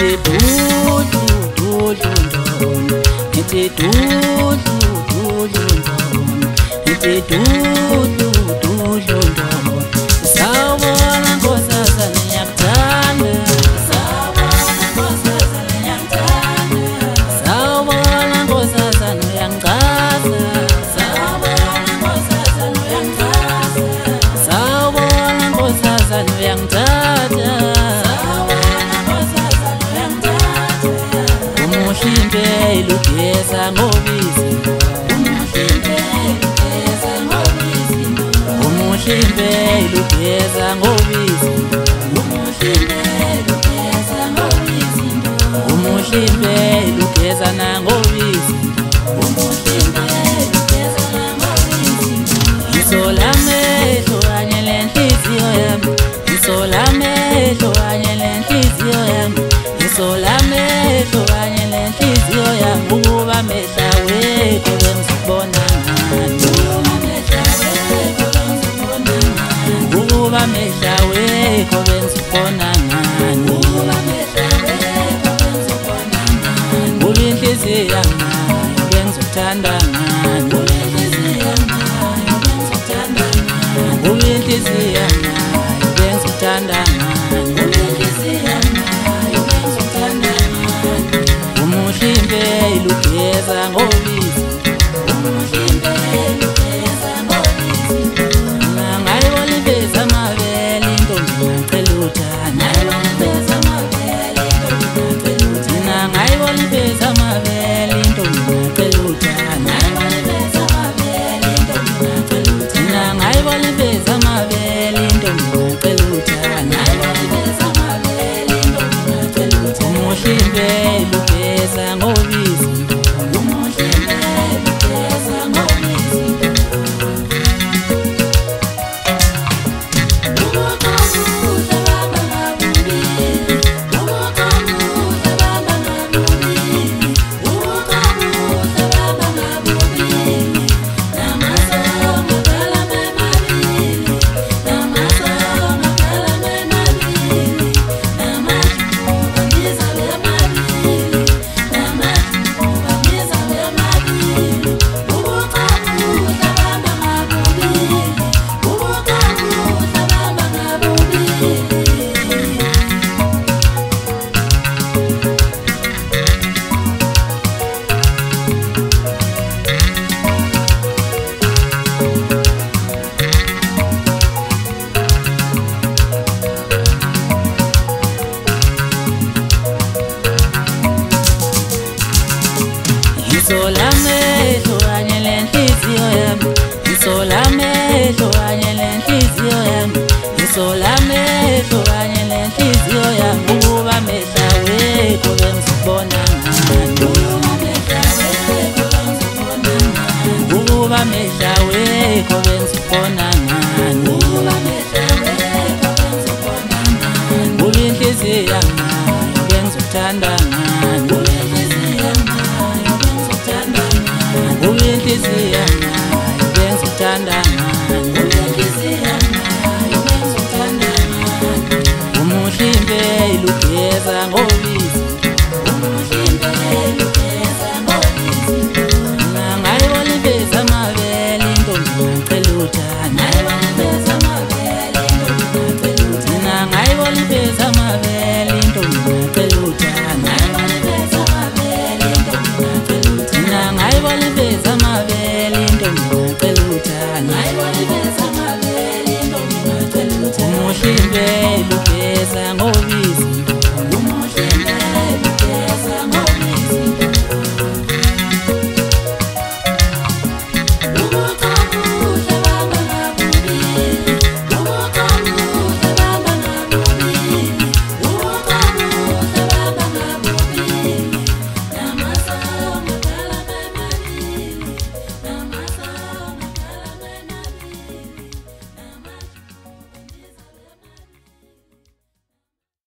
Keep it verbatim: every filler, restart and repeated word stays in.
ngithi dudu dudu ndona, ngithi dudu dudu ndona, ngithi dudu dudu ndona. Sawubona nkosazana ngiyakuthanda, sawubona nkosazana ngiyakuthanda, sawubona nkosazana uyangichaza, sawubona nkosazana uyangichaza, sawubona nkosazana uyangithatha, sawubona nkosazana uyangithatha. Umuhle impela ugeza ngobisi, umuhle impela ugeza ngobisi, umuhle impela ugeza ngobisi, umuhle impela ugeza ngobisi, umuhle impela ugeza nangobisi, umuhle impela ugeza nangobisi. Ngisola amehlo kanye lenhliziyo yami, ngisola amehlo kanye lenhliziyo yami, ngisola amehlo kanye lenhliziyo yami. Ukuba amehlo awekho bengizibona ngani, ukuba amehlo awekho bengizibona ngani, ukuba inhliziyo yami nayo bengizothanda ngani, ukuba inhliziyo yami nayo bengizothanda ngani, ukuba inhliziyo yami nayo bengizothanda ngani. Umuhle impela ugeza ngobisi, umuhle impela ugeza ngobisi. Ngayibona iveza amabele intombi ngacela uthando, ngayibona iveza amabele intombi ngacela uthando, ngayibona iveza amabele intombi ngacela uthando, ngayibona iveza amabele intombi ngacela uthando, ngayibona iveza amabele intombi ngacela uthando, ngayibona iveza amabele intombi ngacela uthando. Umuhle impela ugeza ngobisi, umuhle impela ugeza ngobisi. Ubuqabuhle bamba ngabubili, ubuqabuhle bamba ngabubili, ubuqabuhle bamba ngabubili. Namasongo kalama emabili, namasongo kalama emabili, namajuba ngizalwe emabili, namajuba ngizalwe emabili. Ubuqabuhle bamba ngabubili, ubuqabuhle bamba ngabubili. Ngisola amehlo kanye lenhliziyo yami, ngisola amehlo kanye lenhliziyo yami, ngisola amehlo kanye lenhliziyo yami. Ukuba amehlo awekho bengizibona ngani, ukuba amehlo awekho bengizibona ngani, ukuba amehlo awekho bengizibona ngani, ukuba inhliziyo yami nayo bengizothanda ngani, ukuba inhliziyo yami nayo bengizothanda ngani, ukuba inhliziyo yami nayo bengizothanda ngani, ukuba inhliziyo yami nayo bengizothanda ngani. Umuhle impela ugeza ngobisi, umuhle impela ugeza ngobisi. Ngayibona iveza amabele intombi ngacela